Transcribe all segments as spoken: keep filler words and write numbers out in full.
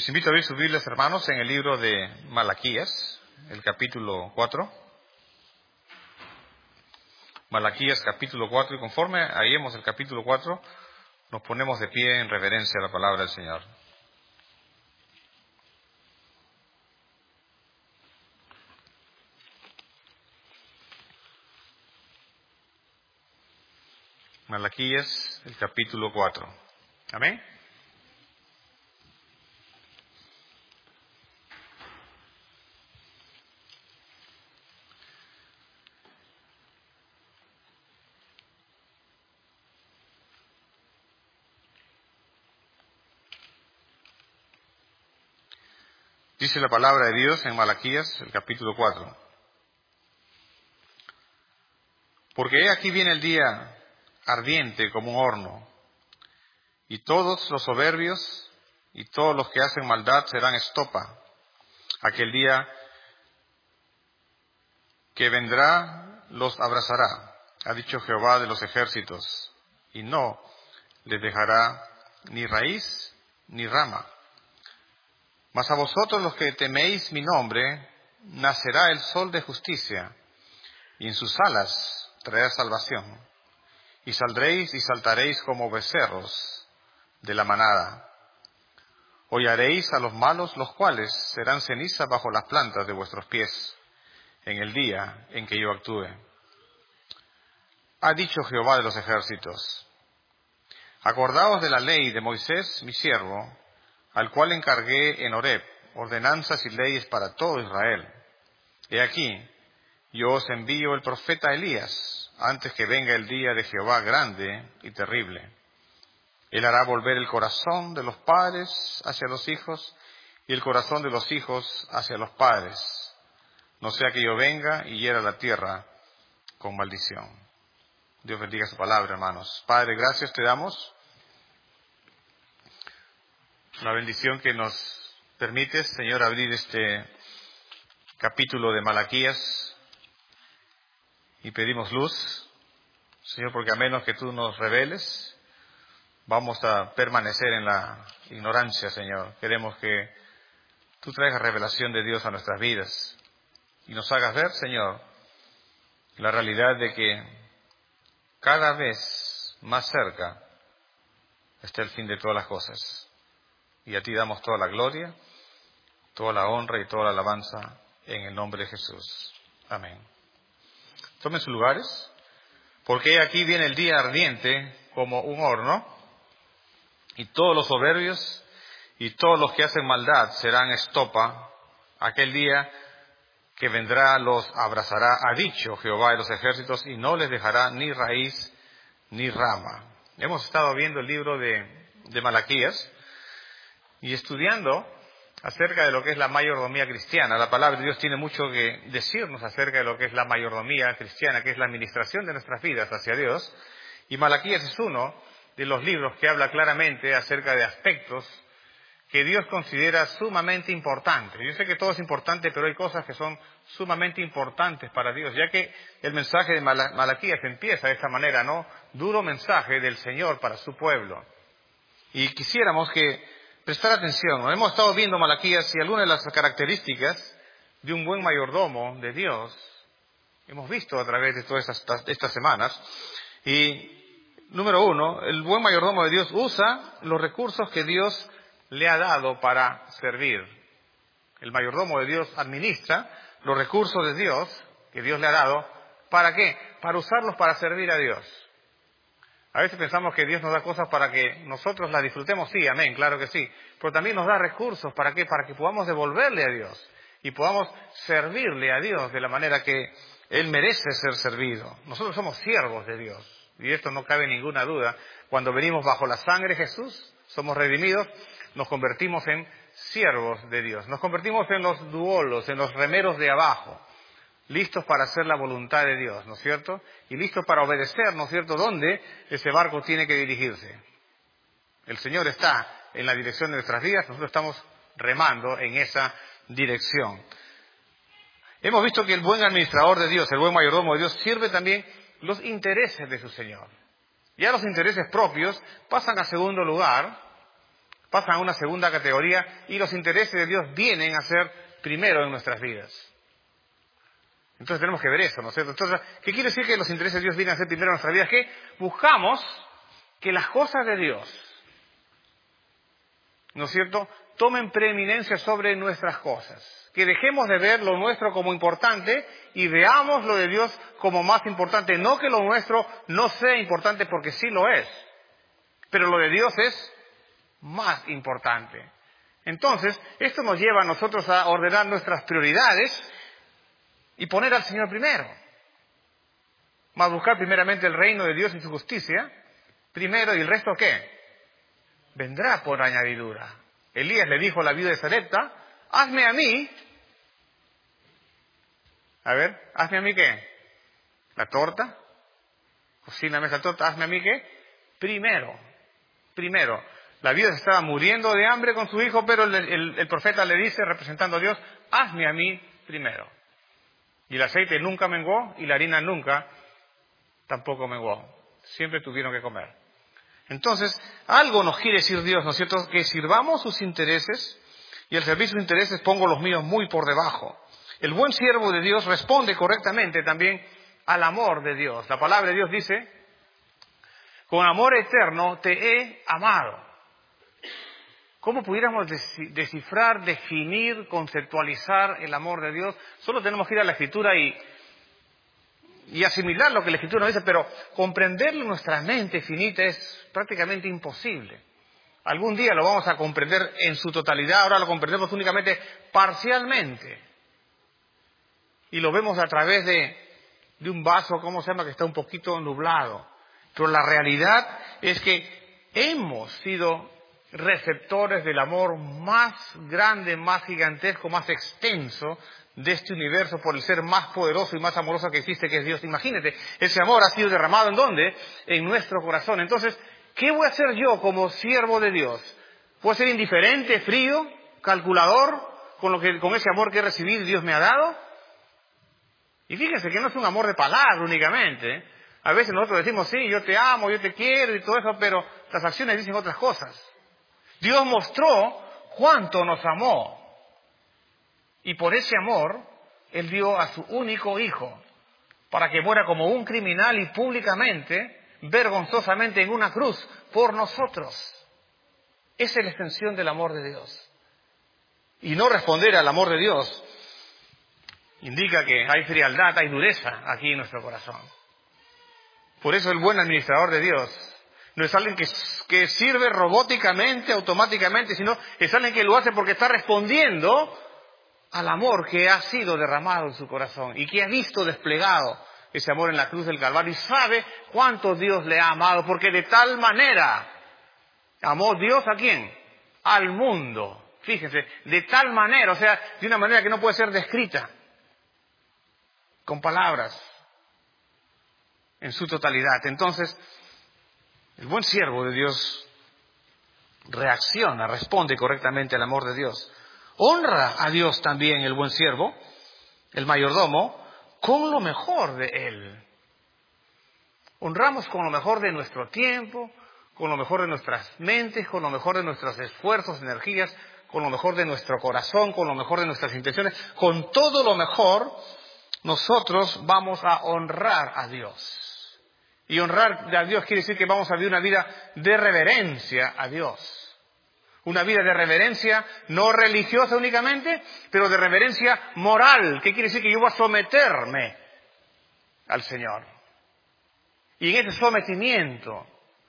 Les invito a abrir sus Biblias, hermanos, en el libro de Malaquías, el capítulo cuatro. Malaquías, capítulo cuatro, y conforme hallemos el capítulo cuatro, nos ponemos de pie en reverencia a la palabra del Señor. Malaquías, el capítulo cuatro. Amén. Dice la palabra de Dios en Malaquías, el capítulo cuatro. Porque he aquí viene el día ardiente como un horno, y todos los soberbios y todos los que hacen maldad serán estopa. Aquel día que vendrá los abrazará, ha dicho Jehová de los ejércitos, y no les dejará ni raíz ni rama. Mas a vosotros los que teméis mi nombre, nacerá el sol de justicia, y en sus alas traerá salvación. Y saldréis y saltaréis como becerros de la manada. Hollaréis a los malos, los cuales serán ceniza bajo las plantas de vuestros pies, en el día en que yo actúe. Ha dicho Jehová de los ejércitos: acordaos de la ley de Moisés, mi siervo, al cual encargué en Horeb ordenanzas y leyes para todo Israel. He aquí, yo os envío el profeta Elías, antes que venga el día de Jehová grande y terrible. Él hará volver el corazón de los padres hacia los hijos, y el corazón de los hijos hacia los padres, no sea que yo venga y hiera la tierra con maldición. Dios bendiga su palabra, hermanos. Padre, gracias te damos. La bendición que nos permites, Señor, abrir este capítulo de Malaquías, y pedimos luz, Señor, porque a menos que tú nos reveles, vamos a permanecer en la ignorancia, Señor. Queremos que tú traigas revelación de Dios a nuestras vidas y nos hagas ver, Señor, la realidad de que cada vez más cerca está el fin de todas las cosas. Y a ti damos toda la gloria, toda la honra y toda la alabanza en el nombre de Jesús. Amén. Tomen sus lugares, porque aquí viene el día ardiente como un horno, y todos los soberbios y todos los que hacen maldad serán estopa. Aquel día que vendrá los abrazará, ha dicho Jehová de los ejércitos, y no les dejará ni raíz ni rama. Hemos estado viendo el libro de, de Malaquías y estudiando acerca de lo que es la mayordomía cristiana. La palabra de Dios tiene mucho que decirnos acerca de lo que es la mayordomía cristiana, que es la administración de nuestras vidas hacia Dios. Y Malaquías es uno de los libros que habla claramente acerca de aspectos que Dios considera sumamente importantes. Yo sé que todo es importante, pero hay cosas que son sumamente importantes para Dios, ya que el mensaje de Malaquías empieza de esta manera, ¿no? Duro mensaje del Señor para su pueblo. Y quisiéramos que prestar atención, ¿no? Hemos estado viendo Malaquías y algunas de las características de un buen mayordomo de Dios hemos visto a través de todas estas, estas semanas. Y número uno, el buen mayordomo de Dios usa los recursos que Dios le ha dado para servir. El mayordomo de Dios administra los recursos de Dios que Dios le ha dado. ¿Para qué? Para usarlos para servir a Dios. A veces pensamos que Dios nos da cosas para que nosotros las disfrutemos. Sí, amén, claro que sí. Pero también nos da recursos. ¿Para qué? Para que podamos devolverle a Dios y podamos servirle a Dios de la manera que Él merece ser servido. Nosotros somos siervos de Dios. Y de esto no cabe ninguna duda. Cuando venimos bajo la sangre de Jesús, somos redimidos, nos convertimos en siervos de Dios. Nos convertimos en los duolos, en los remeros de abajo, listos para hacer la voluntad de Dios, ¿no es cierto? Y listos para obedecer, ¿no es cierto?, dónde ese barco tiene que dirigirse. El Señor está en la dirección de nuestras vidas, nosotros estamos remando en esa dirección. Hemos visto que el buen administrador de Dios, el buen mayordomo de Dios, sirve también los intereses de su Señor. Ya los intereses propios pasan a segundo lugar pasan a una segunda categoría y los intereses de Dios vienen a ser primero en nuestras vidas. Entonces tenemos que ver eso, ¿no es cierto? Entonces, ¿qué quiere decir que los intereses de Dios vienen a ser primero en nuestras vidas? Que buscamos que las cosas de Dios, ¿no es cierto?, tomen preeminencia sobre nuestras cosas. Que dejemos de ver lo nuestro como importante y veamos lo de Dios como más importante. No que lo nuestro no sea importante, porque sí lo es, pero lo de Dios es más importante. Entonces, esto nos lleva a nosotros a ordenar nuestras prioridades y poner al Señor primero. Más buscar primeramente el reino de Dios y su justicia, primero, y el resto ¿qué? Vendrá por añadidura. Elías le dijo a la viuda de Sarepta, hazme a mí, a ver, hazme a mí ¿qué? La torta, cocíname esa torta, hazme a mí ¿qué? Primero, primero. La viuda se estaba muriendo de hambre con su hijo, pero el, el, el profeta le dice, representando a Dios, hazme a mí primero. Y el aceite nunca menguó y la harina nunca tampoco menguó. Siempre tuvieron que comer. Entonces, algo nos quiere decir Dios, ¿no es cierto? Que sirvamos sus intereses y al servicio de sus intereses pongo los míos muy por debajo. El buen siervo de Dios responde correctamente también al amor de Dios. La palabra de Dios dice, con amor eterno te he amado. ¿Cómo pudiéramos descifrar, definir, conceptualizar el amor de Dios? Solo tenemos que ir a la Escritura y, y asimilar lo que la Escritura nos dice, pero comprenderlo en nuestra mente finita es prácticamente imposible. Algún día lo vamos a comprender en su totalidad, ahora lo comprendemos únicamente parcialmente. Y lo vemos a través de, de un vaso, ¿cómo se llama?, que está un poquito nublado. Pero la realidad es que hemos sido receptores del amor más grande, más gigantesco, más extenso de este universo por el ser más poderoso y más amoroso que existe, que es Dios. Imagínate, ese amor ha sido derramado ¿en dónde? En nuestro corazón. Entonces, ¿qué voy a hacer yo como siervo de Dios? ¿Puedo ser indiferente, frío, calculador con, lo que, con ese amor que he recibido y Dios me ha dado? Y fíjense que no es un amor de palabra únicamente. A veces nosotros decimos, sí, yo te amo, yo te quiero y todo eso, pero las acciones dicen otras cosas. Dios mostró cuánto nos amó. Y por ese amor, Él dio a su único Hijo, para que muera como un criminal y públicamente, vergonzosamente en una cruz, por nosotros. Esa es la extensión del amor de Dios. Y no responder al amor de Dios indica que hay frialdad, hay dureza aquí en nuestro corazón. Por eso el buen administrador de Dios no es alguien que, que sirve robóticamente, automáticamente, sino es alguien que lo hace porque está respondiendo al amor que ha sido derramado en su corazón y que ha visto desplegado ese amor en la cruz del Calvario y sabe cuánto Dios le ha amado, porque de tal manera amó Dios ¿a quién? Al mundo. Fíjense, de tal manera, o sea, de una manera que no puede ser descrita con palabras en su totalidad. Entonces, el buen siervo de Dios reacciona, responde correctamente al amor de Dios. Honra a Dios también el buen siervo, el mayordomo, con lo mejor de él. Honramos con lo mejor de nuestro tiempo, con lo mejor de nuestras mentes, con lo mejor de nuestros esfuerzos, energías, con lo mejor de nuestro corazón, con lo mejor de nuestras intenciones. Con todo lo mejor, nosotros vamos a honrar a Dios. Y honrar a Dios quiere decir que vamos a vivir una vida de reverencia a Dios. Una vida de reverencia no religiosa únicamente, pero de reverencia moral. ¿Qué quiere decir? Que yo voy a someterme al Señor. Y en ese sometimiento,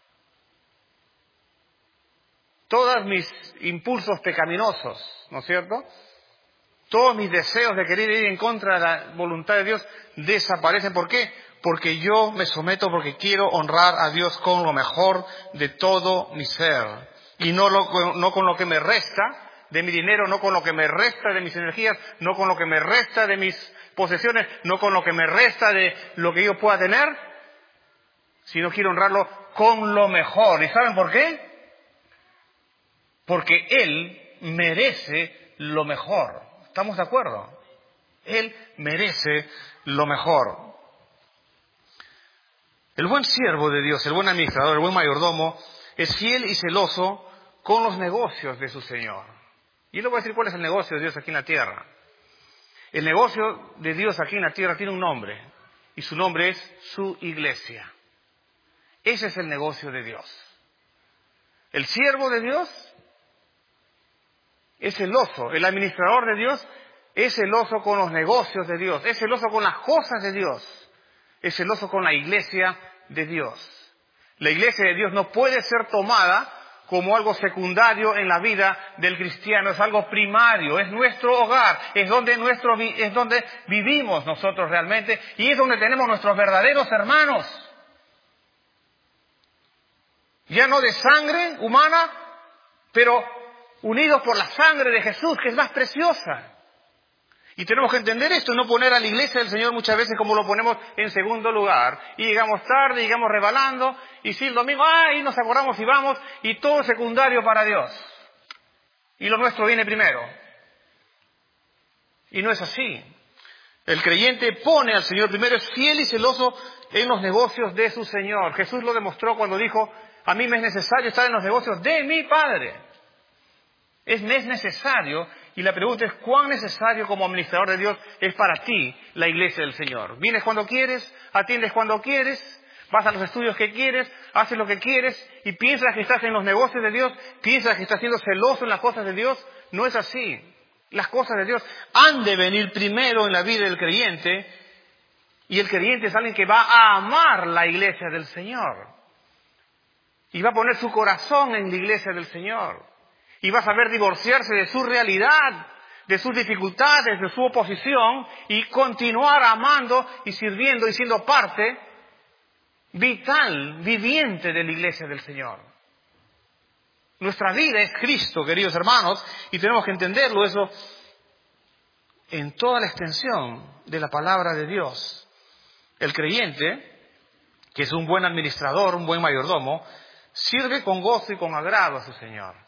todos mis impulsos pecaminosos, ¿no es cierto?, todos mis deseos de querer ir en contra de la voluntad de Dios desaparecen. ¿Por qué? Porque yo me someto, porque quiero honrar a Dios con lo mejor de todo mi ser. Y no, lo, no con lo que me resta de mi dinero, no con lo que me resta de mis energías, no con lo que me resta de mis posesiones, no con lo que me resta de lo que yo pueda tener, sino quiero honrarlo con lo mejor. ¿Y saben por qué? Porque Él merece lo mejor. ¿Estamos de acuerdo? Él merece lo mejor. El buen siervo de Dios, el buen administrador, el buen mayordomo, es fiel y celoso con los negocios de su Señor. Y le voy a decir cuál es el negocio de Dios aquí en la tierra. El negocio de Dios aquí en la tierra tiene un nombre, y su nombre es su iglesia. Ese es el negocio de Dios. El siervo de Dios es celoso, el administrador de Dios es celoso con los negocios de Dios, es celoso con las cosas de Dios, es celoso con la iglesia de Dios. La iglesia de Dios no puede ser tomada como algo secundario en la vida del cristiano, es algo primario, es nuestro hogar, es donde, nuestro, es donde vivimos nosotros realmente y es donde tenemos nuestros verdaderos hermanos. Ya no de sangre humana, pero unidos por la sangre de Jesús, que es más preciosa. Y tenemos que entender esto, no poner a la iglesia del Señor muchas veces como lo ponemos en segundo lugar. Y llegamos tarde, llegamos rebalando, y si el domingo, ¡ay!, nos acordamos y vamos, y todo secundario para Dios. Y lo nuestro viene primero. Y no es así. El creyente pone al Señor primero, es fiel y celoso en los negocios de su Señor. Jesús lo demostró cuando dijo, a mí me es necesario estar en los negocios de mi Padre. Es, me es necesario, y la pregunta es, ¿cuán necesario como administrador de Dios es para ti la iglesia del Señor? Vienes cuando quieres, atiendes cuando quieres, vas a los estudios que quieres, haces lo que quieres, y piensas que estás en los negocios de Dios, piensas que estás siendo celoso en las cosas de Dios. No es así. Las cosas de Dios han de venir primero en la vida del creyente, y el creyente es alguien que va a amar la iglesia del Señor. Y va a poner su corazón en la iglesia del Señor. Y va a saber divorciarse de su realidad, de sus dificultades, de su oposición, y continuar amando y sirviendo y siendo parte vital, viviente de la iglesia del Señor. Nuestra vida es Cristo, queridos hermanos, y tenemos que entenderlo eso en toda la extensión de la palabra de Dios. El creyente, que es un buen administrador, un buen mayordomo, sirve con gozo y con agrado a su Señor.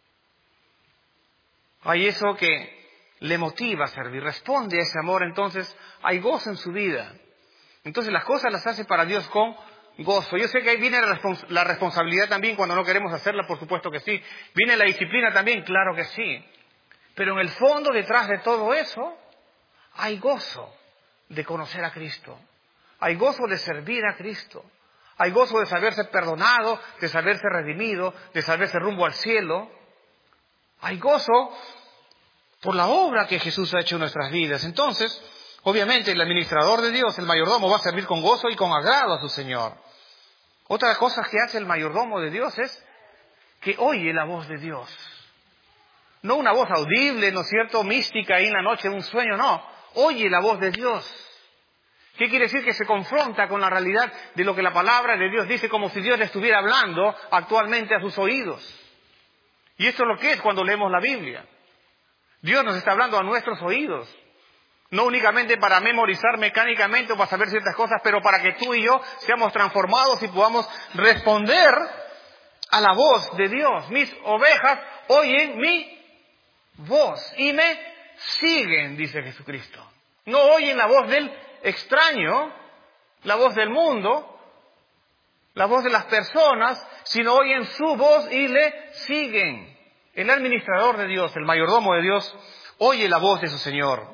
Hay eso que le motiva a servir, responde a ese amor, entonces hay gozo en su vida. Entonces las cosas las hace para Dios con gozo. Yo sé que ahí viene la, respons- la responsabilidad también cuando no queremos hacerla, por supuesto que sí. Viene la disciplina también, claro que sí. Pero en el fondo, detrás de todo eso, hay gozo de conocer a Cristo. Hay gozo de servir a Cristo. Hay gozo de saberse perdonado, de saberse redimido, de saberse rumbo al cielo. Hay gozo por la obra que Jesús ha hecho en nuestras vidas. Entonces, obviamente, el administrador de Dios, el mayordomo, va a servir con gozo y con agrado a su Señor. Otra cosa que hace el mayordomo de Dios es que oye la voz de Dios. No una voz audible, ¿no es cierto?, mística ahí en la noche de un sueño, no. Oye la voz de Dios. ¿Qué quiere decir? Que se confronta con la realidad de lo que la palabra de Dios dice, como si Dios le estuviera hablando actualmente a sus oídos. Y esto es lo que es cuando leemos la Biblia. Dios nos está hablando a nuestros oídos. No únicamente para memorizar mecánicamente o para saber ciertas cosas, pero para que tú y yo seamos transformados y podamos responder a la voz de Dios. Mis ovejas oyen mi voz y me siguen, dice Jesucristo. No oyen la voz del extraño, la voz del mundo, la voz de las personas, sino oyen su voz y le siguen. El administrador de Dios, el mayordomo de Dios, oye la voz de su Señor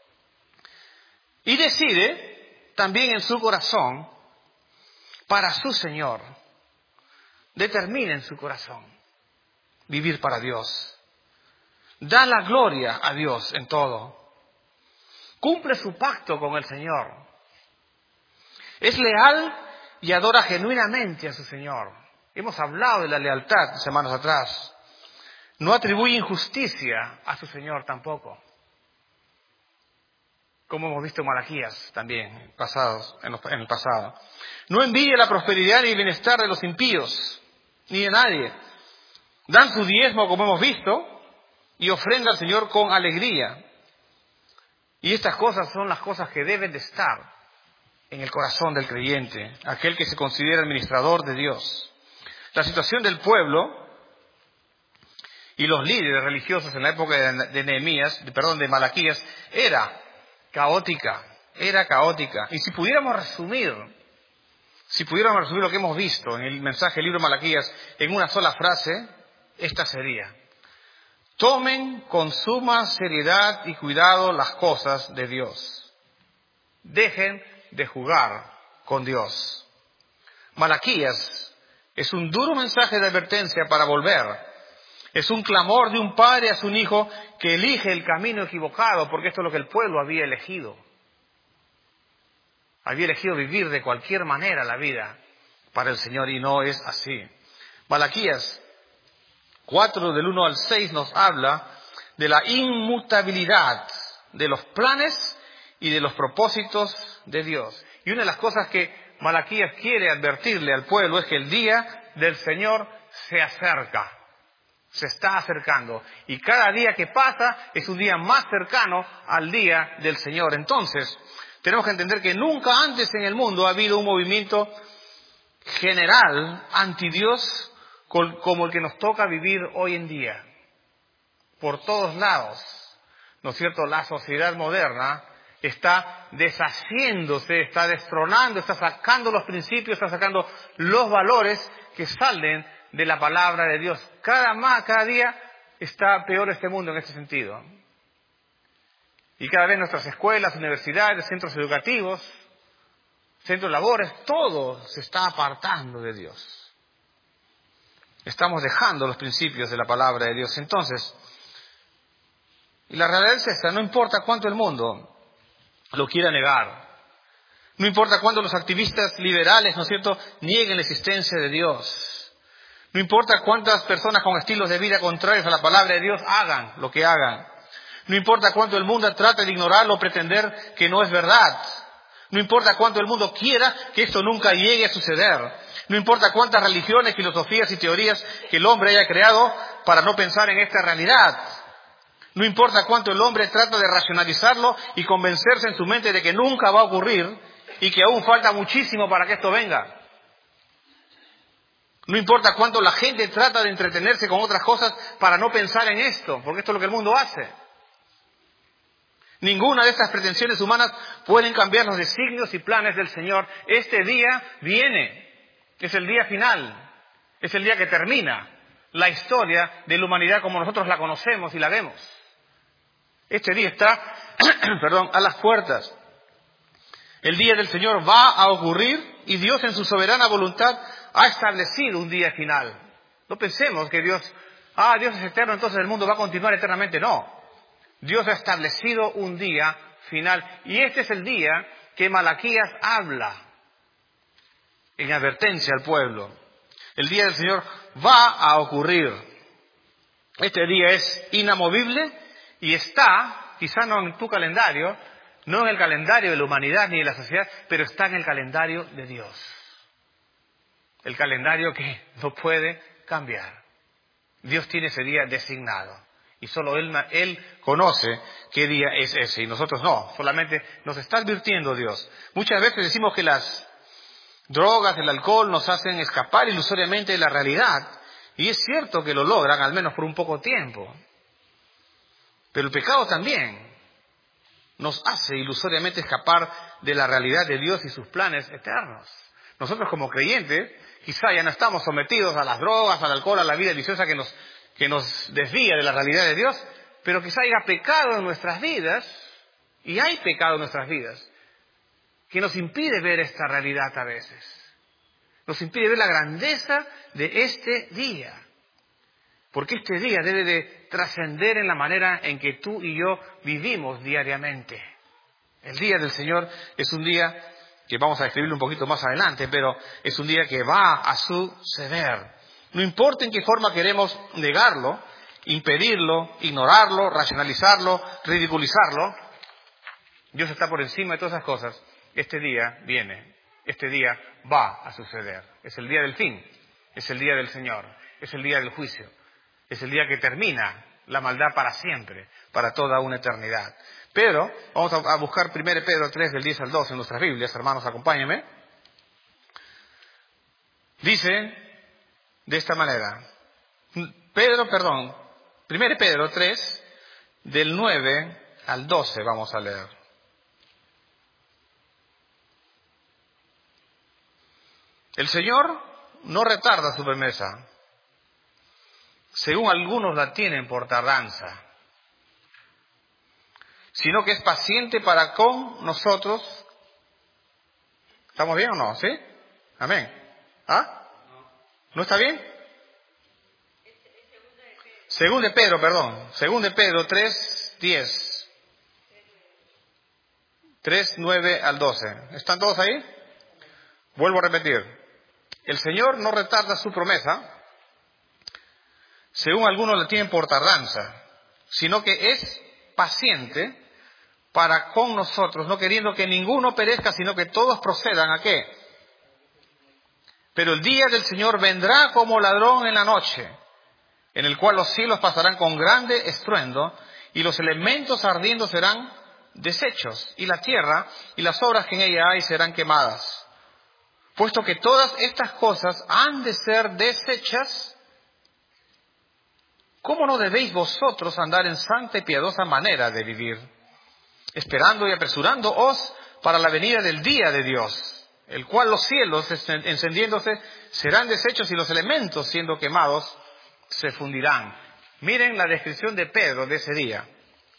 y decide también en su corazón para su Señor. Determina en su corazón vivir para Dios. Da la gloria a Dios en todo. Cumple su pacto con el Señor. Es leal y adora genuinamente a su Señor. Hemos hablado de la lealtad semanas atrás. No atribuye injusticia a su Señor tampoco. Como hemos visto en Malaquías también, pasados, en, los, en el pasado. No envidia la prosperidad y el bienestar de los impíos, ni de nadie. Dan su diezmo, como hemos visto, y ofrenda al Señor con alegría. Y estas cosas son las cosas que deben de estar en el corazón del creyente, aquel que se considera administrador de Dios. La situación del pueblo y los líderes religiosos en la época de Nehemías, de, perdón, de Malaquías, era caótica, era caótica. Y si pudiéramos resumir, si pudiéramos resumir lo que hemos visto en el mensaje del libro de Malaquías en una sola frase, esta sería: tomen con suma seriedad y cuidado las cosas de Dios. Dejen de jugar con Dios. Malaquías es un duro mensaje de advertencia para volver. Es un clamor de un padre a su hijo que elige el camino equivocado, porque esto es lo que el pueblo había elegido. Había elegido vivir de cualquier manera la vida para el Señor, y no es así. Malaquías cuatro, del uno al seis, nos habla de la inmutabilidad de los planes y de los propósitos de Dios. Y una de las cosas que Malaquías quiere advertirle al pueblo es que el día del Señor se acerca. Se está acercando. Y cada día que pasa es un día más cercano al día del Señor. Entonces, tenemos que entender que nunca antes en el mundo ha habido un movimiento general anti Dios como el que nos toca vivir hoy en día. Por todos lados, ¿no es cierto? La sociedad moderna está deshaciéndose, está destronando, está sacando los principios, está sacando los valores que salen de la palabra de Dios. Cada más, cada día está peor este mundo en este sentido. Y cada vez nuestras escuelas, universidades, centros educativos, centros de labores, todo se está apartando de Dios. Estamos dejando los principios de la palabra de Dios. Entonces, y la realidad es esta: no importa cuánto el mundo lo quiera negar, no importa cuánto los activistas liberales, ¿no es cierto?, nieguen la existencia de Dios, no importa cuántas personas con estilos de vida contrarios a la palabra de Dios hagan lo que hagan, no importa cuánto el mundo trate de ignorarlo o pretender que no es verdad, no importa cuánto el mundo quiera que esto nunca llegue a suceder, no importa cuántas religiones, filosofías y teorías que el hombre haya creado para no pensar en esta realidad, no importa cuánto el hombre trata de racionalizarlo y convencerse en su mente de que nunca va a ocurrir y que aún falta muchísimo para que esto venga. No importa cuánto la gente trata de entretenerse con otras cosas para no pensar en esto, porque esto es lo que el mundo hace. Ninguna de estas pretensiones humanas pueden cambiar los designios y planes del Señor. Este día viene, es el día final, es el día que termina la historia de la humanidad como nosotros la conocemos y la vemos. Este día está, perdón, a las puertas. El día del Señor va a ocurrir y Dios en su soberana voluntad ha establecido un día final. No pensemos que Dios, ah, Dios es eterno, entonces el mundo va a continuar eternamente. No. Dios ha establecido un día final. Y este es el día que Malaquías habla en advertencia al pueblo. El día del Señor va a ocurrir. Este día es inamovible y está, quizá no en tu calendario, no en el calendario de la humanidad ni de la sociedad, pero está en el calendario de Dios. El calendario que no puede cambiar. Dios tiene ese día designado. Y solo Él, Él conoce qué día es ese. Y nosotros no. Solamente nos está advirtiendo Dios. Muchas veces decimos que las drogas, el alcohol nos hacen escapar ilusoriamente de la realidad. Y es cierto que lo logran, al menos por un poco tiempo. Pero el pecado también nos hace ilusoriamente escapar de la realidad de Dios y sus planes eternos. Nosotros como creyentes quizá ya no estamos sometidos a las drogas, al alcohol, a la vida viciosa que nos, que nos desvía de la realidad de Dios, pero quizá haya pecado en nuestras vidas, y hay pecado en nuestras vidas, que nos impide ver esta realidad a veces. Nos impide ver la grandeza de este día. Porque este día debe de trascender en la manera en que tú y yo vivimos diariamente. El día del Señor es un día que vamos a describirlo un poquito más adelante, pero es un día que va a suceder. No importa en qué forma queremos negarlo, impedirlo, ignorarlo, racionalizarlo, ridiculizarlo, Dios está por encima de todas esas cosas. Este día viene, este día va a suceder. Es el día del fin, es el día del Señor, es el día del juicio, es el día que termina la maldad para siempre, para toda una eternidad. Pero vamos a buscar primero Pedro tres, del diez al doce en nuestras Biblias. Hermanos, acompáñenme. Dice de esta manera. Pedro, perdón. primero Pedro tres, del nueve al doce vamos a leer. El Señor no retarda su promesa, según algunos la tienen por tardanza, sino que es paciente para con nosotros. ¿Estamos bien o no? ¿Sí? Amén. ¿Ah? ¿No está bien? Según de Pedro, perdón. Según de Pedro tres, diez. tres, nueve al doce. ¿Están todos ahí? Vuelvo a repetir. El Señor no retarda su promesa, según algunos la tienen por tardanza, sino que es paciente para con nosotros, no queriendo que ninguno perezca, sino que todos procedan ¿a qué? Pero el día del Señor vendrá como ladrón en la noche, en el cual los cielos pasarán con grande estruendo, y los elementos ardiendo serán deshechos, y la tierra y las obras que en ella hay serán quemadas. Puesto que todas estas cosas han de ser deshechas, ¿cómo no debéis vosotros andar en santa y piadosa manera de vivir, esperando y apresurándoos para la venida del día de Dios, el cual los cielos encendiéndose serán deshechos y los elementos siendo quemados se fundirán? Miren la descripción de Pedro de ese día.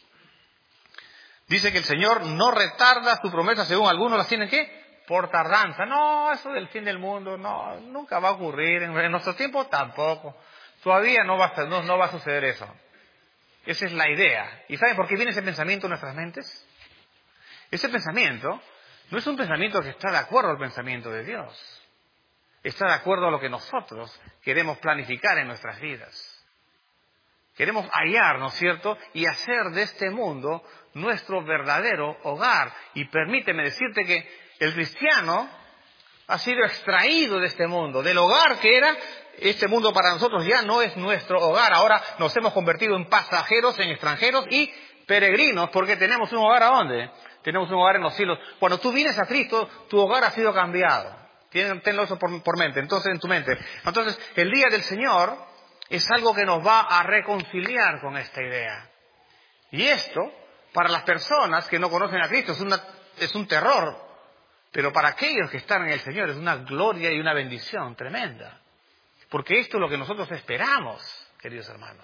Dice que el Señor no retarda su promesa, según algunos las tienen ¿qué? Por tardanza. No, eso del fin del mundo, no, nunca va a ocurrir. En, en nuestro tiempo tampoco. Todavía no va, a, no, no va a suceder eso. Esa es la idea. ¿Y saben por qué viene ese pensamiento en nuestras mentes? Ese pensamiento no es un pensamiento que está de acuerdo al pensamiento de Dios. Está de acuerdo a lo que nosotros queremos planificar en nuestras vidas. Queremos hallar, ¿no es cierto?, y hacer de este mundo nuestro verdadero hogar. Y permíteme decirte que el cristiano ha sido extraído de este mundo, del hogar que era. Este mundo para nosotros ya no es nuestro hogar. Ahora nos hemos convertido en pasajeros, en extranjeros y peregrinos, porque tenemos un hogar ¿a dónde? Tenemos un hogar en los cielos. Cuando tú vienes a Cristo, tu hogar ha sido cambiado. Tenlo eso por, por mente, entonces en tu mente. Entonces, el día del Señor es algo que nos va a reconciliar con esta idea. Y esto, para las personas que no conocen a Cristo, es, una, es un terror. Pero para aquellos que están en el Señor es una gloria y una bendición tremenda. Porque esto es lo que nosotros esperamos, queridos hermanos.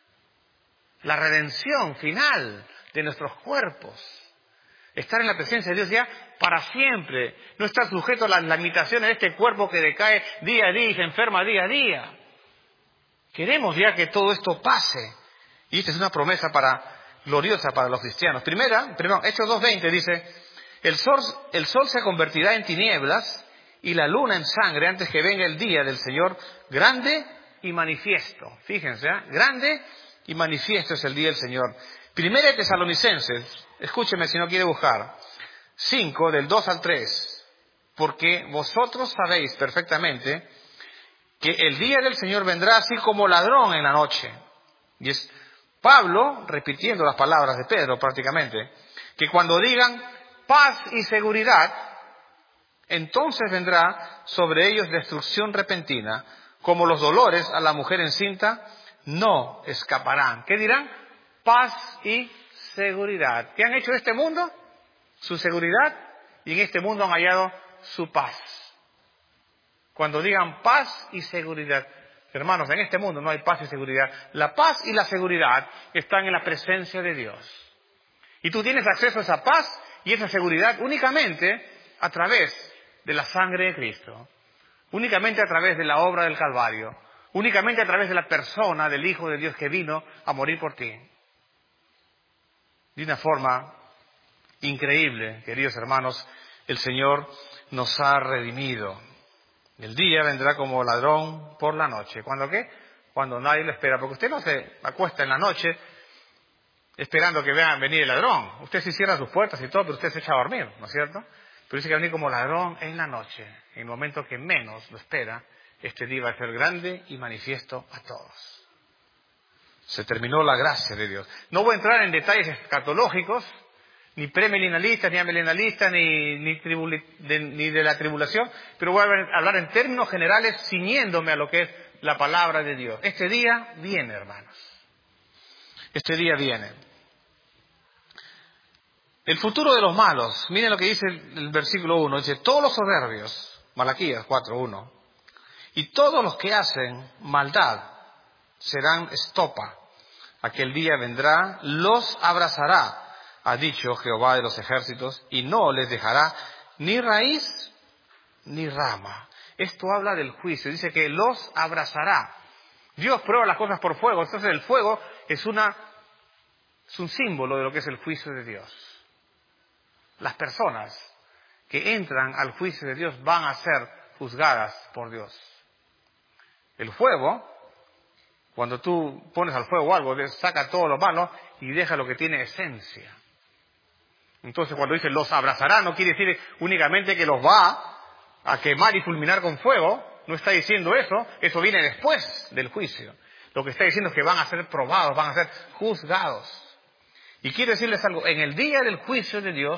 La redención final de nuestros cuerpos. Estar en la presencia de Dios ya para siempre. No estar sujeto a las limitaciones de este cuerpo que decae día a día y se enferma día a día. Queremos ya que todo esto pase. Y esta es una promesa para, gloriosa para los cristianos. Primera, primero, Hechos dos veinte dice, el sol, el sol se convertirá en tinieblas y la luna en sangre antes que venga el día del Señor grande y manifiesto. Fíjense, ¿eh? Grande y manifiesto es el día del Señor. Primera de Tesalonicenses, escúcheme si no quiere buscar, cinco del dos al tres, porque vosotros sabéis perfectamente que el día del Señor vendrá así como ladrón en la noche. Y es Pablo, repitiendo las palabras de Pedro prácticamente, que cuando digan paz y seguridad, entonces vendrá sobre ellos destrucción repentina, como los dolores a la mujer encinta no escaparán. ¿Qué dirán? Paz y seguridad. ¿Qué han hecho de este mundo? Su seguridad, y en este mundo han hallado su paz. Cuando digan paz y seguridad, hermanos, en este mundo no hay paz y seguridad. La paz y la seguridad están en la presencia de Dios. Y tú tienes acceso a esa paz y esa seguridad únicamente a través de la sangre de Cristo. Únicamente a través de la obra del Calvario. Únicamente a través de la persona del Hijo de Dios que vino a morir por ti. De una forma increíble, queridos hermanos, el Señor nos ha redimido. El día vendrá como ladrón por la noche. ¿Cuándo qué? Cuando nadie lo espera. Porque usted no se acuesta en la noche esperando que vean venir el ladrón. Usted sí cierra sus puertas y todo, pero usted se echa a dormir, ¿no es cierto? Pero dice que va a venir como ladrón en la noche. En el momento que menos lo espera, este día va a ser grande y manifiesto a todos. Se terminó la gracia de Dios. No voy a entrar en detalles escatológicos, ni premilenalistas, ni amilenalistas, ni, ni, tribuli, de, ni de la tribulación, pero voy a hablar en términos generales, ciñéndome a lo que es la palabra de Dios. Este día viene, hermanos. Este día viene. El futuro de los malos. Miren lo que dice el, el versículo uno. Dice, todos los soberbios, Malaquías cuatro uno, y todos los que hacen maldad serán estopa. Aquel día vendrá, los abrazará, ha dicho Jehová de los ejércitos, y no les dejará ni raíz ni rama. Esto habla del juicio, dice que los abrazará. Dios prueba las cosas por fuego, entonces el fuego es, una, es un símbolo de lo que es el juicio de Dios. Las personas que entran al juicio de Dios van a ser juzgadas por Dios. El fuego, cuando tú pones al fuego algo, saca todo lo malo y deja lo que tiene esencia. Entonces cuando dice los abrazará, no quiere decir únicamente que los va a quemar y fulminar con fuego. No está diciendo eso, eso viene después del juicio. Lo que está diciendo es que van a ser probados, van a ser juzgados. Y quiero decirles algo, en el día del juicio de Dios,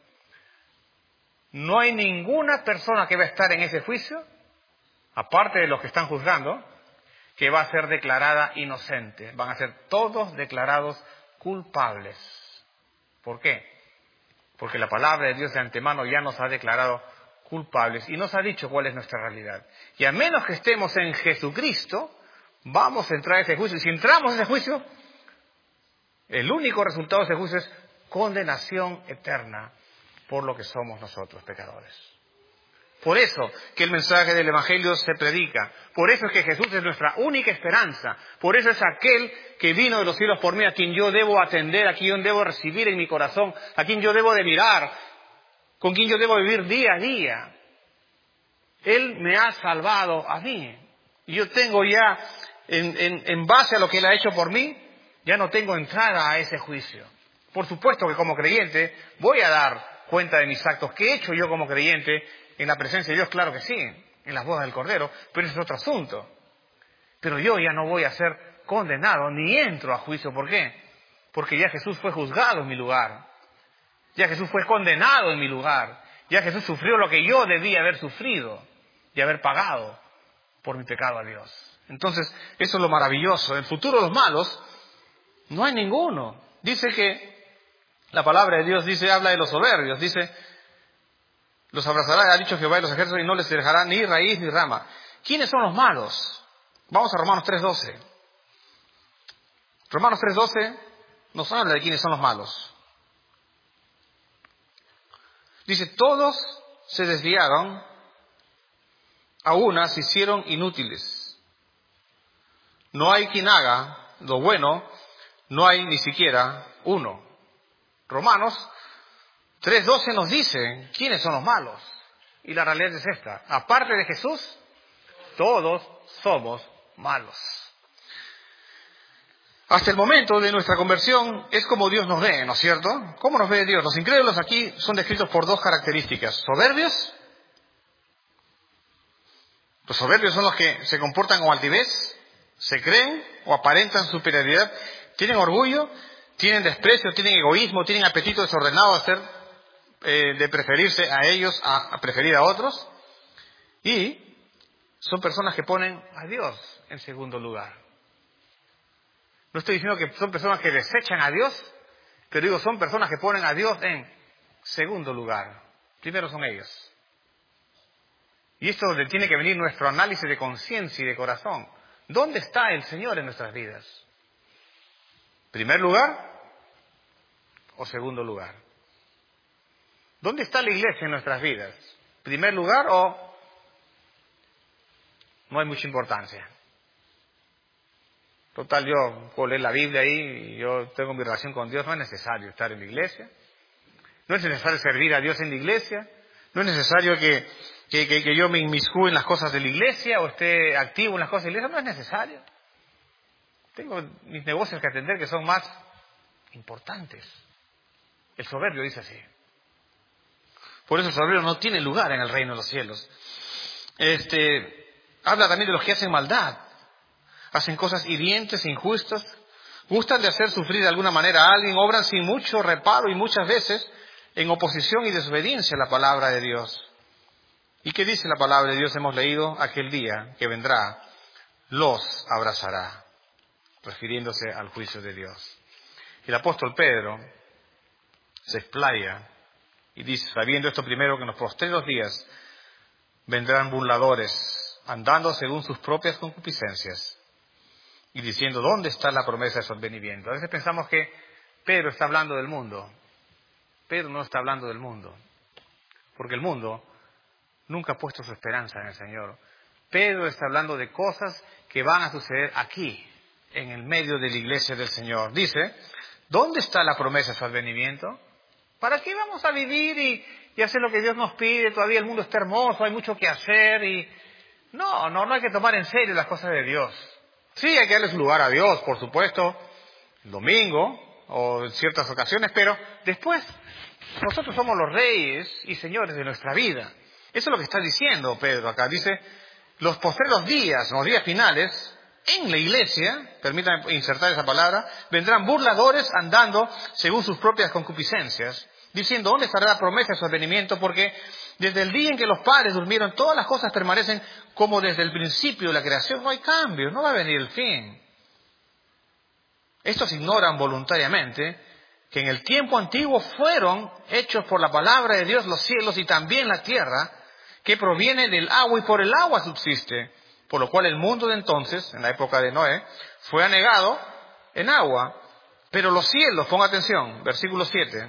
no hay ninguna persona que va a estar en ese juicio, aparte de los que están juzgando, que va a ser declarada inocente. Van a ser todos declarados culpables. ¿Por qué? Porque la palabra de Dios de antemano ya nos ha declarado culpables y nos ha dicho cuál es nuestra realidad. Y a menos que estemos en Jesucristo, vamos a entrar a ese juicio. Y si entramos en ese juicio, el único resultado de ese juicio es condenación eterna por lo que somos nosotros, pecadores. Por eso que el mensaje del Evangelio se predica. Por eso es que Jesús es nuestra única esperanza. Por eso es aquel que vino de los cielos por mí, a quien yo debo atender, a quien yo debo recibir en mi corazón, a quien yo debo de mirar, con quien yo debo vivir día a día. Él me ha salvado a mí. Y yo tengo ya, en, en, en base a lo que Él ha hecho por mí, ya no tengo entrada a ese juicio. Por supuesto que como creyente voy a dar cuenta de mis actos. ¿Qué he hecho yo como creyente en la presencia de Dios? Claro que sí, en las bodas del Cordero, pero ese es otro asunto. Pero yo ya no voy a ser condenado, ni entro a juicio. ¿Por qué? Porque ya Jesús fue juzgado en mi lugar. Ya Jesús fue condenado en mi lugar. Ya Jesús sufrió lo que yo debía haber sufrido y haber pagado por mi pecado a Dios. Entonces, eso es lo maravilloso. En el futuro los malos, no hay ninguno. Dice que la palabra de Dios dice, habla de los soberbios, dice, los abrazará, ha dicho Jehová de los ejércitos, y no les dejará ni raíz ni rama. ¿Quiénes son los malos? Vamos a Romanos tres doce. Romanos tres doce nos habla de quiénes son los malos. Dice, todos se desviaron, a una se hicieron inútiles. No hay quien haga lo bueno, no hay ni siquiera uno. Romanos tres doce nos dice quiénes son los malos. Y la realidad es esta. Aparte de Jesús, todos somos malos. Hasta el momento de nuestra conversión es como Dios nos ve, ¿no es cierto? ¿Cómo nos ve Dios? Los incrédulos aquí son descritos por dos características. Soberbios. Los soberbios son los que se comportan con altivez, se creen o aparentan superioridad, tienen orgullo, tienen desprecio, tienen egoísmo, tienen apetito desordenado a hacer, eh, de preferirse a ellos, a, a preferir a otros. Y son personas que ponen a Dios en segundo lugar. No estoy diciendo que son personas que desechan a Dios, pero digo, son personas que ponen a Dios en segundo lugar. Primero son ellos. Y esto es donde tiene que venir nuestro análisis de conciencia y de corazón. ¿Dónde está el Señor en nuestras vidas? ¿Primer lugar o segundo lugar? ¿Dónde está la iglesia en nuestras vidas? ¿Primer lugar o no hay mucha importancia? Total, yo puedo leer la Biblia ahí y yo tengo mi relación con Dios. No es necesario estar en la iglesia. No es necesario servir a Dios en la iglesia. No es necesario que, que, que, que yo me inmiscúe en las cosas de la iglesia o esté activo en las cosas de la iglesia. No es necesario. Tengo mis negocios que atender que son más importantes. El soberbio dice así. Por eso el soberbio no tiene lugar en el reino de los cielos. Este, habla también de los que hacen maldad. Hacen cosas hirientes e injustas, gustan de hacer sufrir de alguna manera a alguien, obran sin mucho reparo y muchas veces en oposición y desobediencia a la palabra de Dios. ¿Y qué dice la palabra de Dios? Hemos leído, aquel día que vendrá, los abrazará, refiriéndose al juicio de Dios. El apóstol Pedro se explaya y dice, sabiendo esto primero, que en los postreros días vendrán burladores, andando según sus propias concupiscencias, y diciendo, ¿dónde está la promesa de su advenimiento? A veces pensamos que Pedro está hablando del mundo. Pedro no está hablando del mundo, porque el mundo nunca ha puesto su esperanza en el Señor. Pedro está hablando de cosas que van a suceder aquí, en el medio de la iglesia del Señor. Dice, ¿dónde está la promesa de su advenimiento? ¿Para qué vamos a vivir y, y hacer lo que Dios nos pide? Todavía el mundo está hermoso, hay mucho que hacer y... No, no, no hay que tomar en serio las cosas de Dios. Sí, hay que darle su lugar a Dios, por supuesto, el domingo o en ciertas ocasiones, pero después nosotros somos los reyes y señores de nuestra vida. Eso es lo que está diciendo Pedro acá. Dice, los postreros días, los días finales, en la iglesia, permítanme insertar esa palabra, vendrán burladores andando según sus propias concupiscencias, diciendo, ¿dónde estará la promesa de su advenimiento? Porque desde el día en que los padres durmieron, todas las cosas permanecen como desde el principio de la creación. No hay cambio, no va a venir el fin. Estos ignoran voluntariamente que en el tiempo antiguo fueron hechos por la palabra de Dios los cielos y también la tierra, que proviene del agua y por el agua subsiste, por lo cual el mundo de entonces, en la época de Noé, fue anegado en agua. Pero los cielos, ponga atención, versículo siete,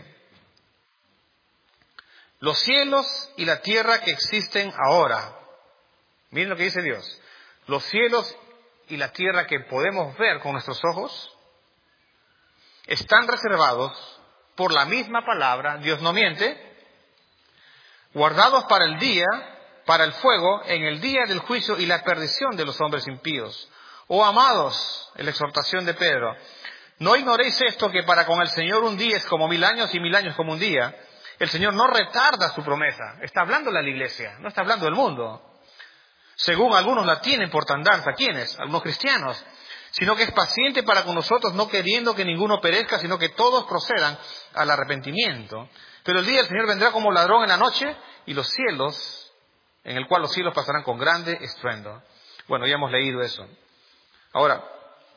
los cielos y la tierra que existen ahora, miren lo que dice Dios, los cielos y la tierra que podemos ver con nuestros ojos, están reservados por la misma palabra, Dios no miente, guardados para el día, para el fuego, en el día del juicio y la perdición de los hombres impíos. Oh amados, en la exhortación de Pedro, no ignoréis esto, que para con el Señor un día es como mil años y mil años como un día. El Señor no retarda su promesa. Está hablando la iglesia, no está hablando del mundo. Según algunos la tienen por tardanza. ¿Quiénes? Algunos cristianos. Sino que es paciente para con nosotros, no queriendo que ninguno perezca, sino que todos procedan al arrepentimiento. Pero el día del Señor vendrá como ladrón en la noche, y los cielos, en el cual los cielos pasarán con grande estruendo. Bueno, ya hemos leído eso. Ahora,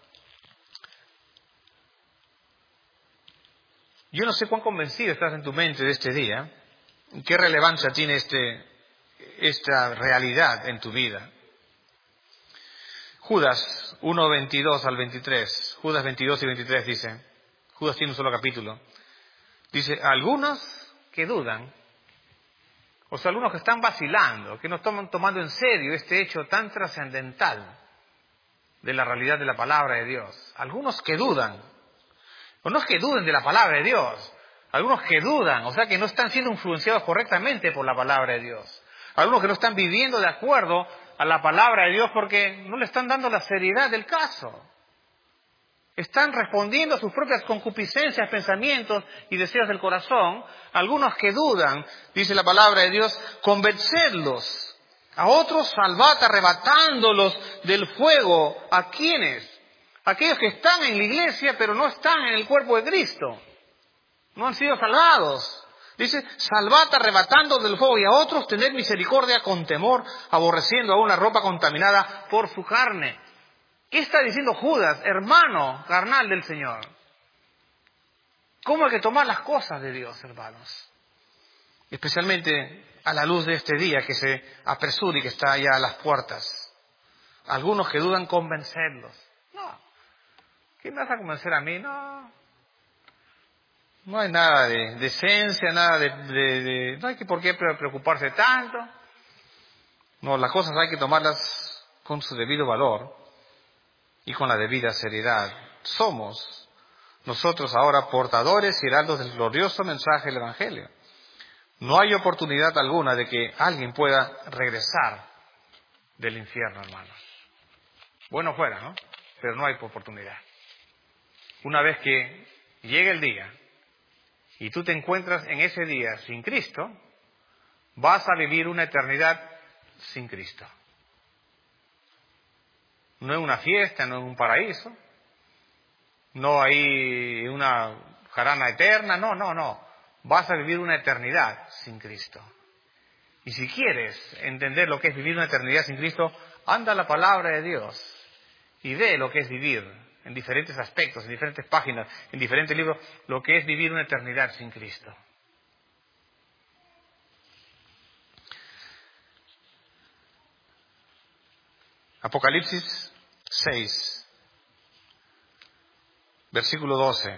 yo no sé cuán convencido estás en tu mente de este día, qué relevancia tiene este, esta realidad en tu vida. Judas uno, veintidós al veintitrés, Judas veintidós y veintitrés dice, Judas tiene un solo capítulo, dice, algunos que dudan, o sea, algunos que están vacilando, que no están tomando en serio este hecho tan trascendental de la realidad de la palabra de Dios, algunos que dudan, o no es que duden de la palabra de Dios, algunos que dudan, o sea que no están siendo influenciados correctamente por la palabra de Dios, algunos que no están viviendo de acuerdo a la palabra de Dios porque no le están dando la seriedad del caso. Están respondiendo a sus propias concupiscencias, pensamientos y deseos del corazón. Algunos que dudan, dice la palabra de Dios, convencedlos. A otros salvad arrebatándolos del fuego. ¿A quiénes? Aquellos que están en la iglesia pero no están en el cuerpo de Cristo. No han sido salvados. Dice, salvad arrebatando del fuego, y a otros tened misericordia con temor, aborreciendo aún la ropa contaminada por su carne. ¿Qué está diciendo Judas, hermano carnal del Señor? ¿Cómo hay que tomar las cosas de Dios, hermanos? Especialmente a la luz de este día que se apresura y que está allá a las puertas. Algunos que dudan, convencerlos. No. ¿Quién me vas a convencer a mí? No. No hay nada de decencia, nada de, de, de... No hay que por qué preocuparse tanto. No, las cosas hay que tomarlas con su debido valor y con la debida seriedad. Somos nosotros ahora portadores y heraldos del glorioso mensaje del Evangelio. No hay oportunidad alguna de que alguien pueda regresar del infierno, hermanos. Bueno fuera, ¿no? Pero no hay oportunidad. Una vez que llegue el día y tú te encuentras en ese día sin Cristo, vas a vivir una eternidad sin Cristo. No es una fiesta, no es un paraíso, no hay una jarana eterna, no, no, no. Vas a vivir una eternidad sin Cristo. Y si quieres entender lo que es vivir una eternidad sin Cristo, anda a la palabra de Dios y ve lo que es vivir en diferentes aspectos, en diferentes páginas, en diferentes libros, lo que es vivir una eternidad sin Cristo. Apocalipsis seis. versículo doce.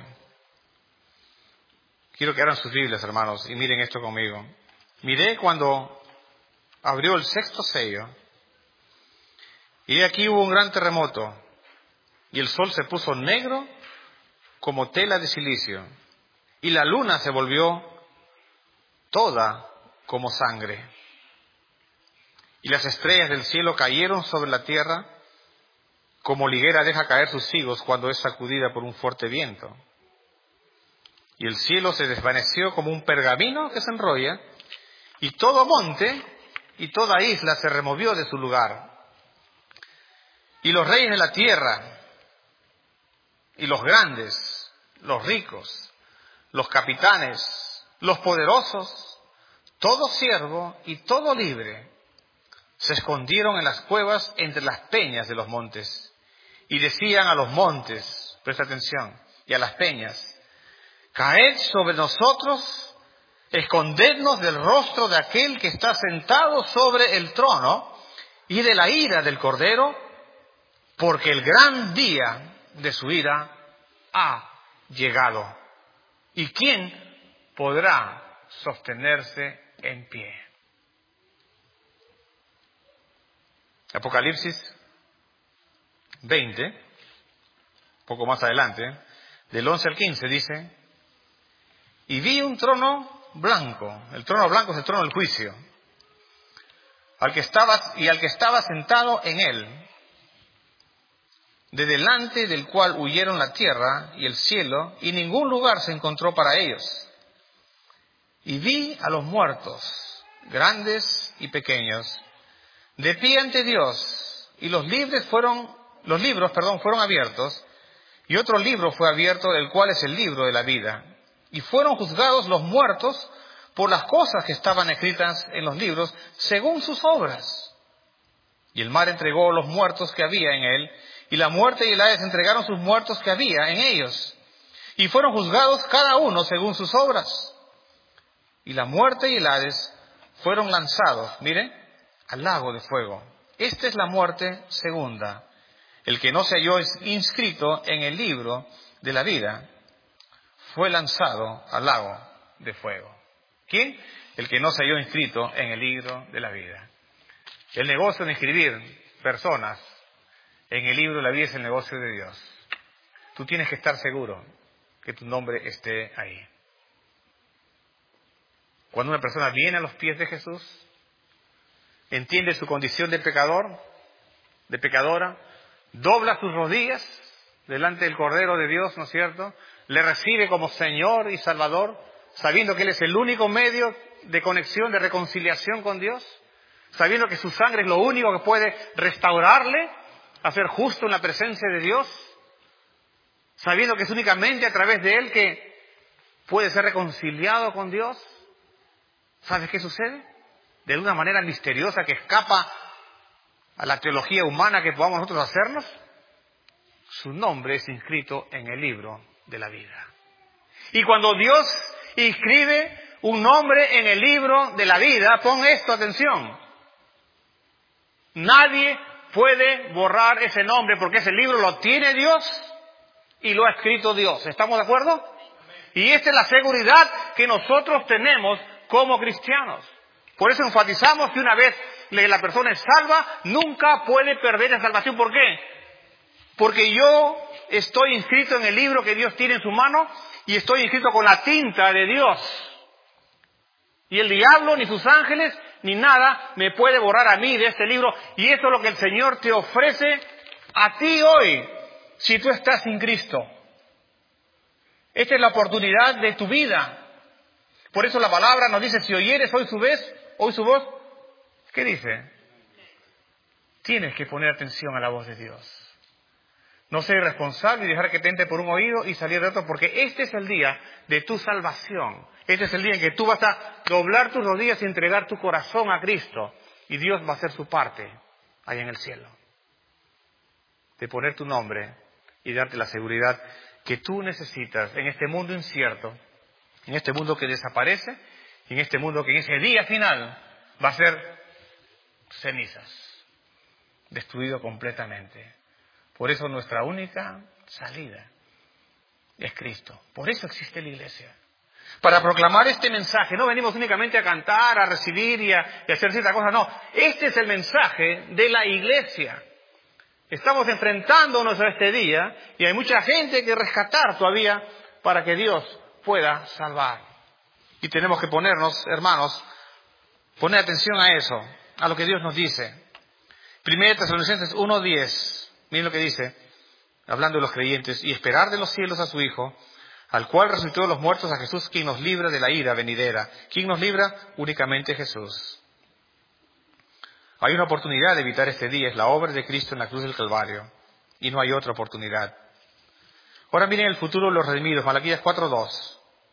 Quiero que abran sus Biblias, hermanos, y miren esto conmigo. Miré cuando abrió el sexto sello, y aquí hubo un gran terremoto, y el sol se puso negro como tela de silicio, y la luna se volvió toda como sangre. Y las estrellas del cielo cayeron sobre la tierra, como la higuera deja caer sus higos cuando es sacudida por un fuerte viento. Y el cielo se desvaneció como un pergamino que se enrolla, y todo monte y toda isla se removió de su lugar. Y los reyes de la tierra, y los grandes, los ricos, los capitanes, los poderosos, todo siervo y todo libre, se escondieron en las cuevas entre las peñas de los montes, y decían a los montes, presta atención, y a las peñas: caed sobre nosotros, escondednos del rostro de aquel que está sentado sobre el trono y de la ira del Cordero, porque el gran día de su ira ha llegado. ¿Y quién podrá sostenerse en pie? Apocalipsis veinte, poco más adelante, del once al quince, dice: y vi un trono blanco. El trono blanco es el trono del juicio. Al que estaba, y al que estaba sentado en él, de delante del cual huyeron la tierra y el cielo, y ningún lugar se encontró para ellos. Y vi a los muertos, grandes y pequeños, de pie ante Dios, y los libres fueron, los libros, perdón, fueron abiertos, y otro libro fue abierto, el cual es el libro de la vida. Y fueron juzgados los muertos por las cosas que estaban escritas en los libros, según sus obras. Y el mar entregó los muertos que había en él, y la muerte y el Hades entregaron sus muertos que había en ellos. Y fueron juzgados cada uno según sus obras. Y la muerte y el Hades fueron lanzados, miren, al lago de fuego. Esta es la muerte segunda. El que no se halló inscrito en el libro de la vida fue lanzado al lago de fuego. ¿Quién? El que no se halló inscrito en el libro de la vida. El negocio de inscribir personas en el libro de la vida es el negocio de Dios. Tú tienes que estar seguro que tu nombre esté ahí. Cuando una persona viene a los pies de Jesús, entiende su condición de pecador, de pecadora, dobla sus rodillas delante del Cordero de Dios, ¿no es cierto? Le recibe como Señor y Salvador, sabiendo que Él es el único medio de conexión, de reconciliación con Dios, sabiendo que su sangre es lo único que puede restaurarle, hacer justo en la presencia de Dios, sabiendo que es únicamente a través de Él que puede ser reconciliado con Dios. ¿Sabes qué sucede? De una manera misteriosa que escapa a la teología humana que podamos nosotros hacernos, su nombre es inscrito en el libro de la vida. Y cuando Dios inscribe un nombre en el libro de la vida, pon esto, atención, nadie puede borrar ese nombre porque ese libro lo tiene Dios y lo ha escrito Dios. ¿Estamos de acuerdo? Y esta es la seguridad que nosotros tenemos como cristianos. Por eso enfatizamos que una vez la persona es salva, nunca puede perder la salvación. ¿Por qué? Porque yo estoy inscrito en el libro que Dios tiene en su mano y estoy inscrito con la tinta de Dios. Y el diablo, ni sus ángeles, ni nada me puede borrar a mí de este libro. Y eso es lo que el Señor te ofrece a ti hoy, si tú estás sin Cristo. Esta es la oportunidad de tu vida. Por eso la palabra nos dice, si oyeres hoy su vez, hoy su voz, ¿qué dice? Tienes que poner atención a la voz de Dios. No ser irresponsable y dejar que te entre por un oído y salir de otro, porque este es el día de tu salvación. Este es el día en que tú vas a doblar tus rodillas y entregar tu corazón a Cristo. Y Dios va a hacer su parte allá en el cielo. De poner tu nombre y darte la seguridad que tú necesitas en este mundo incierto, en este mundo que desaparece, y en este mundo que en ese día final va a ser cenizas, destruido completamente. Por eso nuestra única salida es Cristo. Por eso existe la iglesia. Para proclamar este mensaje. No venimos únicamente a cantar, a recibir y a, y a hacer ciertas cosas. No, este es el mensaje de la iglesia. Estamos enfrentándonos a este día y hay mucha gente que rescatar todavía para que Dios pueda salvar. Y tenemos que ponernos, hermanos, poner atención a eso, a lo que Dios nos dice. Primera Tesalonicenses uno diez, miren lo que dice, hablando de los creyentes, y esperar de los cielos a su Hijo, al cual resucitó de los muertos, a Jesús, quien nos libra de la ira venidera. ¿Quién nos libra? Únicamente Jesús. Hay una oportunidad de evitar este día, es la obra de Cristo en la cruz del Calvario, y no hay otra oportunidad. Ahora miren el futuro de los redimidos, Malaquías cuatro dos.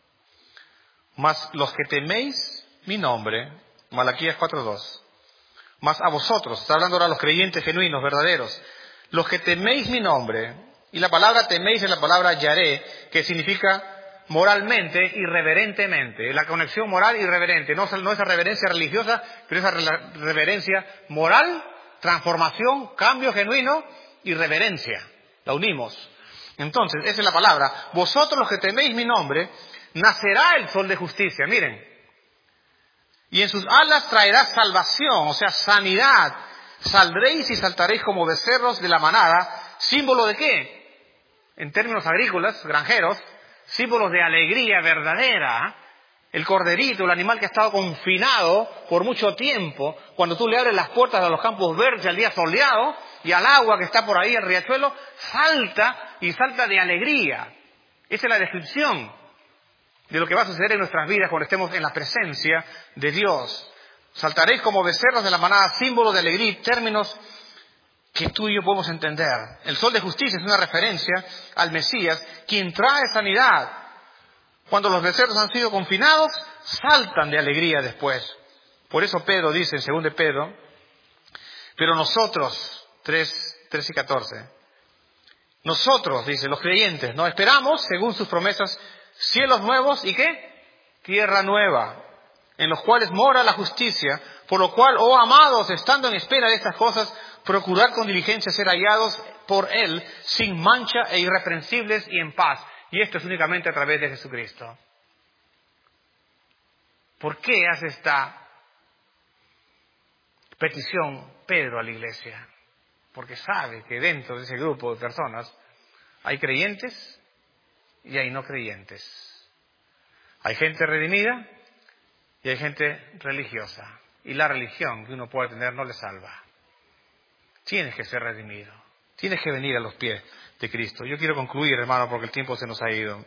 Mas los que teméis mi nombre, Malaquías cuatro dos. Mas a vosotros, está hablando ahora a los creyentes genuinos, verdaderos, los que teméis mi nombre, y la palabra teméis es la palabra yaré, que significa moralmente y reverentemente. La conexión moral y reverente, no, no esa reverencia religiosa, pero esa reverencia moral, transformación, cambio genuino y reverencia. La unimos. Entonces, esa es la palabra. Vosotros los que teméis mi nombre, nacerá el sol de justicia, miren. Y en sus alas traerá salvación, o sea, sanidad. Saldréis y saltaréis como becerros de la manada. ¿Símbolo de qué? En términos agrícolas, granjeros, símbolos de alegría verdadera. El corderito, el animal que ha estado confinado por mucho tiempo, cuando tú le abres las puertas a los campos verdes al día soleado y al agua que está por ahí, el riachuelo, salta y salta de alegría. Esa es la descripción de lo que va a suceder en nuestras vidas cuando estemos en la presencia de Dios. Saltaréis como becerros de la manada, símbolo de alegría y términos que tú y yo podemos entender. El sol de justicia es una referencia al Mesías, quien trae sanidad. Cuando los becerros han sido confinados, saltan de alegría después. Por eso Pedro dice en segundo de Pedro, pero nosotros, tres, tres y catorce, nosotros, dice, los creyentes, no esperamos, según sus promesas, cielos nuevos y ¿qué? Tierra nueva, en los cuales mora la justicia, por lo cual, oh amados, estando en espera de estas cosas, procurad con diligencia ser hallados por Él, sin mancha e irreprensibles y en paz. Y esto es únicamente a través de Jesucristo. ¿Por qué hace esta petición Pedro a la iglesia? Porque sabe que dentro de ese grupo de personas hay creyentes y hay no creyentes. Hay gente redimida y hay gente religiosa. Y la religión que uno puede tener no le salva. Tienes que ser redimido. Tienes que venir a los pies de Cristo. Yo quiero concluir, hermano, porque el tiempo se nos ha ido.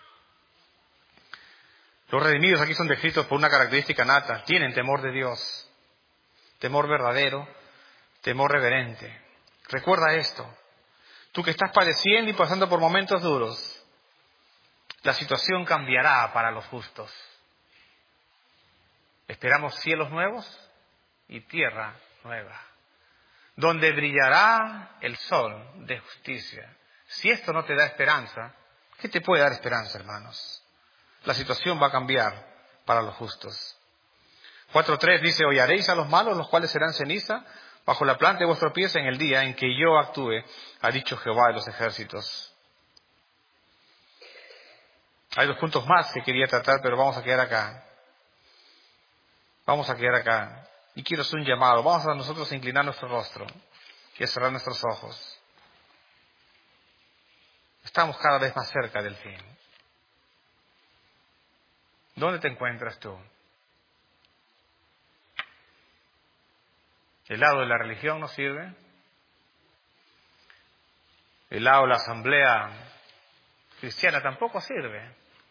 Los redimidos aquí son descritos por una característica nata. Tienen temor de Dios. Temor verdadero, temor reverente. Recuerda esto. Tú que estás padeciendo y pasando por momentos duros, la situación cambiará para los justos. Esperamos cielos nuevos y tierra nueva, donde brillará el sol de justicia. Si esto no te da esperanza, ¿qué te puede dar esperanza, hermanos? La situación va a cambiar para los justos. cuatro tres dice, hollaréis a los malos, los cuales serán ceniza, bajo la planta de vuestros pies en el día en que yo actúe, ha dicho Jehová de los ejércitos. Hay dos puntos más que quería tratar, pero vamos a quedar acá. Vamos a quedar acá. Y quiero hacer un llamado. Vamos a nosotros a inclinar nuestro rostro y a cerrar nuestros ojos. Estamos cada vez más cerca del fin. ¿Dónde te encuentras tú? ¿El lado de la religión no sirve? ¿El lado de la asamblea cristiana tampoco sirve?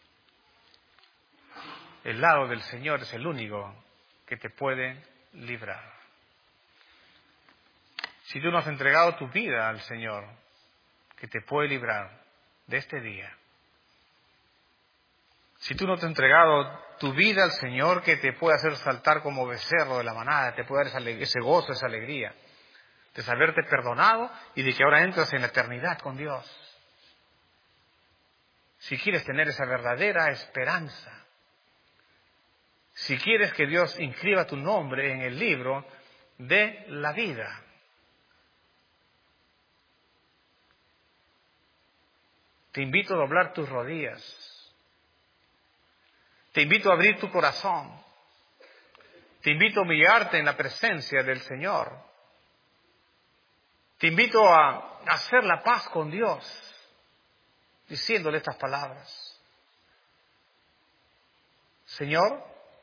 El lado del Señor es el único que te puede librar. Si tú no has entregado tu vida al Señor, que te puede librar de este día. Si tú no te has entregado tu vida al Señor, que te puede hacer saltar como becerro de la manada, te puede dar ese gozo, esa alegría, de saberte perdonado y de que ahora entras en la eternidad con Dios. Si quieres tener esa verdadera esperanza, si quieres que Dios inscriba tu nombre en el libro de la vida, Te invito a doblar tus rodillas. Te invito a abrir tu corazón. Te invito a humillarte en la presencia del Señor. Te invito a hacer la paz con Dios, diciéndole estas palabras. Señor,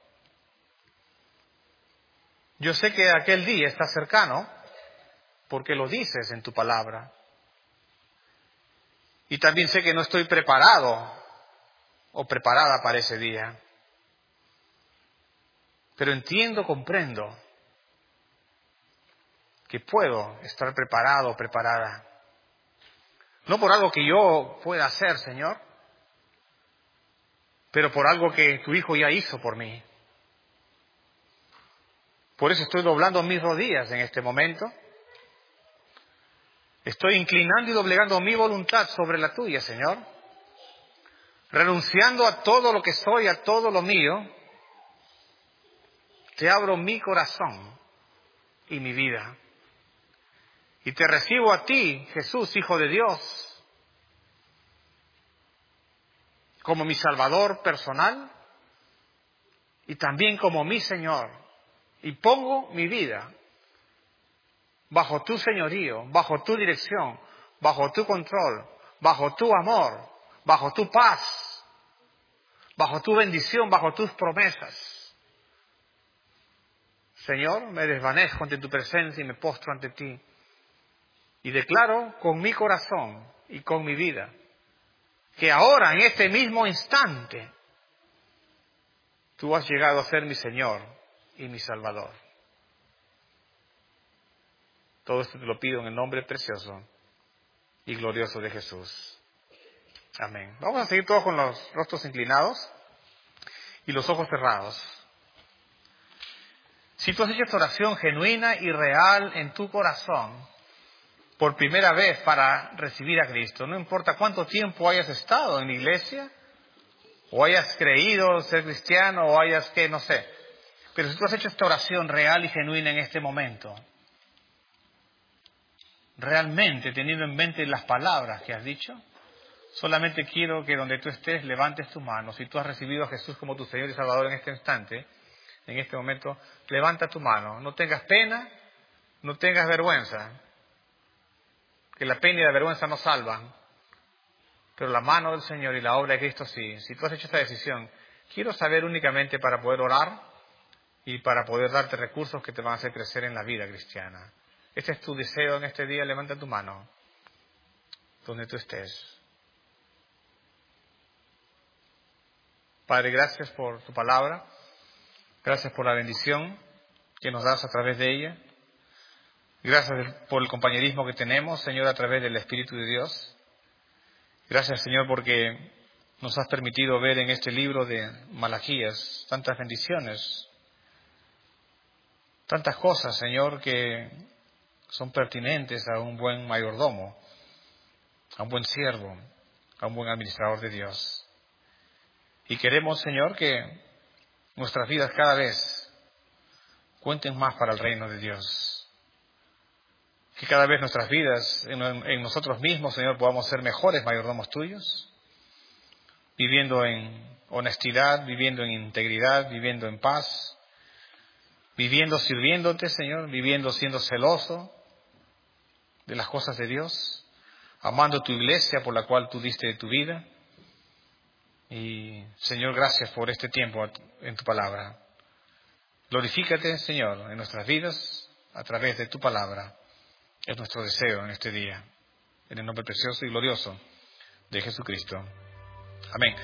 yo sé que aquel día está cercano, porque lo dices en tu palabra. Y también sé que no estoy preparado o preparada para ese día. Pero entiendo, comprendo que puedo estar preparado o preparada. No por algo que yo pueda hacer, Señor, pero por algo que tu Hijo ya hizo por mí. Por eso estoy doblando mis rodillas en este momento. Estoy inclinando y doblegando mi voluntad sobre la tuya, Señor. Renunciando a todo lo que soy, a todo lo mío. Te abro mi corazón y mi vida. Y te recibo a ti, Jesús, Hijo de Dios, como mi Salvador personal y también como mi Señor. Y pongo mi vida bajo tu señorío, bajo tu dirección, bajo tu control, bajo tu amor, bajo tu paz, bajo tu bendición, bajo tus promesas. Señor, me desvanezco ante tu presencia y me postro ante ti. Y declaro con mi corazón y con mi vida que ahora, en este mismo instante, tú has llegado a ser mi Señor y mi Salvador. Todo esto te lo pido en el nombre precioso y glorioso de Jesús. Amén. Vamos a seguir todos con los rostros inclinados y los ojos cerrados. Si tú has hecho esta oración genuina y real en tu corazón, por primera vez para recibir a Cristo, no importa cuánto tiempo hayas estado en la iglesia, o hayas creído ser cristiano, o hayas que, no sé, pero si tú has hecho esta oración real y genuina en este momento, realmente teniendo en mente las palabras que has dicho, solamente quiero que donde tú estés levantes tu mano. Si tú has recibido a Jesús como tu Señor y Salvador en este instante, en este momento, levanta tu mano. No tengas pena, no tengas vergüenza, que la pena y la vergüenza no salvan, pero la mano del Señor y la obra de Cristo sí. Si tú has hecho esta decisión, quiero saber únicamente para poder orar y para poder darte recursos que te van a hacer crecer en la vida cristiana. Este es tu deseo en este día, levanta tu mano, donde tú estés. Padre, gracias por tu palabra, gracias por la bendición que nos das a través de ella. Gracias por el compañerismo que tenemos, Señor, a través del Espíritu de Dios. Gracias, Señor, porque nos has permitido ver en este libro de Malaquías tantas bendiciones, tantas cosas, Señor, que son pertinentes a un buen mayordomo, a un buen siervo, a un buen administrador de Dios. Y queremos, Señor, que nuestras vidas cada vez cuenten más para el reino de Dios. Que cada vez nuestras vidas, en, en nosotros mismos, Señor, podamos ser mejores mayordomos tuyos, viviendo en honestidad, viviendo en integridad, viviendo en paz, viviendo sirviéndote, Señor, viviendo siendo celoso de las cosas de Dios, amando tu iglesia por la cual tú diste de tu vida. Y, Señor, gracias por este tiempo en tu palabra. Glorifícate, Señor, en nuestras vidas a través de tu palabra. Es nuestro deseo en este día, en el nombre precioso y glorioso de Jesucristo. Amén.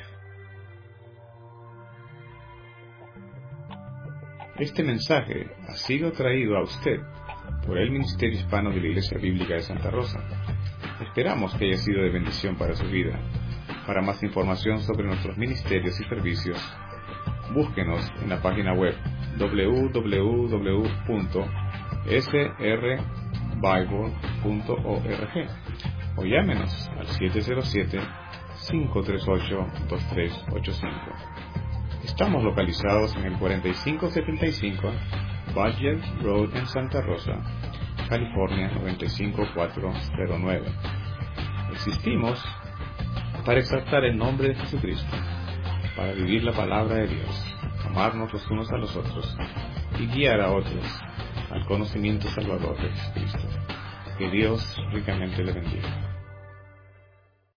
Este mensaje ha sido traído a usted por el Ministerio Hispano de la Iglesia Bíblica de Santa Rosa. Esperamos que haya sido de bendición para su vida. Para más información sobre nuestros ministerios y servicios, búsquenos en la página web doble u doble u doble u punto s r bible punto org o llámenos al siete cero siete, cinco tres ocho, dos tres ocho cinco. Estamos localizados en el cuarenta y cinco setenta y cinco Budget Road en Santa Rosa, California noventa y cinco cuatrocientos nueve. Existimos para exaltar el nombre de Jesucristo, para vivir la palabra de Dios, amarnos los unos a los otros y guiar a otros al conocimiento salvador de Jesucristo. Que Dios ricamente le bendiga.